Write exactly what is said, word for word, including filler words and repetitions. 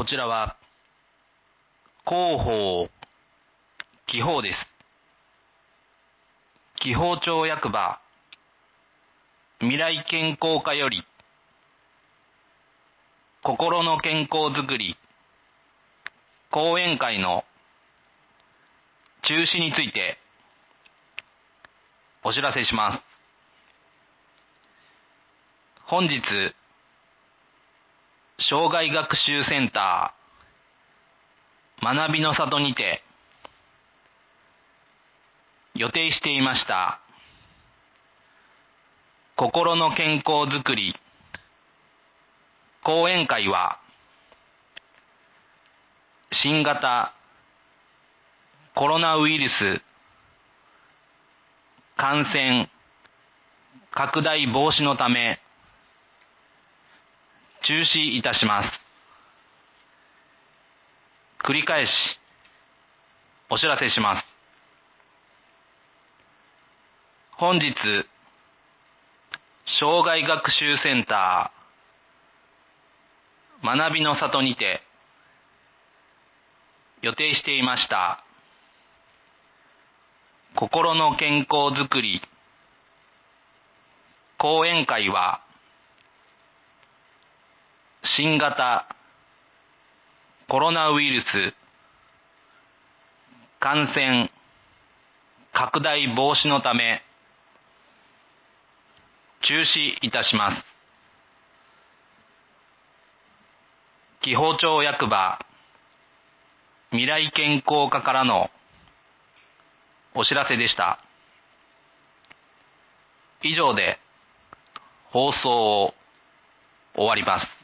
ちらは広報紀報です。紀宝町役場未来健康課より心の健康づくり講演会の中止についてお知らせします。本日障害学習センター学びの里にて予定していました心の健康づくり講演会は新型コロナウイルス感染拡大防止のため中止いたします。繰り返しお知らせします。本日障害学習センター学びの里にて予定していました心の健康づくり講演会は新型コロナウイルス感染拡大防止のため中止いたします。紀宝町役場未来健康課からのお知らせでした。以上で放送を終わります。